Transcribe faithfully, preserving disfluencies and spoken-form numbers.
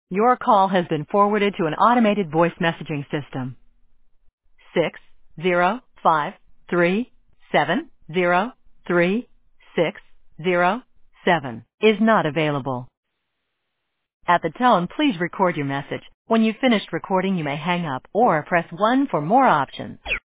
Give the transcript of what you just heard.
Your call has been forwarded to an automated voice messaging system. Six zero five three seven zero three six zero seven is not available. At the tone, please record your message. When you've finished recording, you may hang up or press one for more options.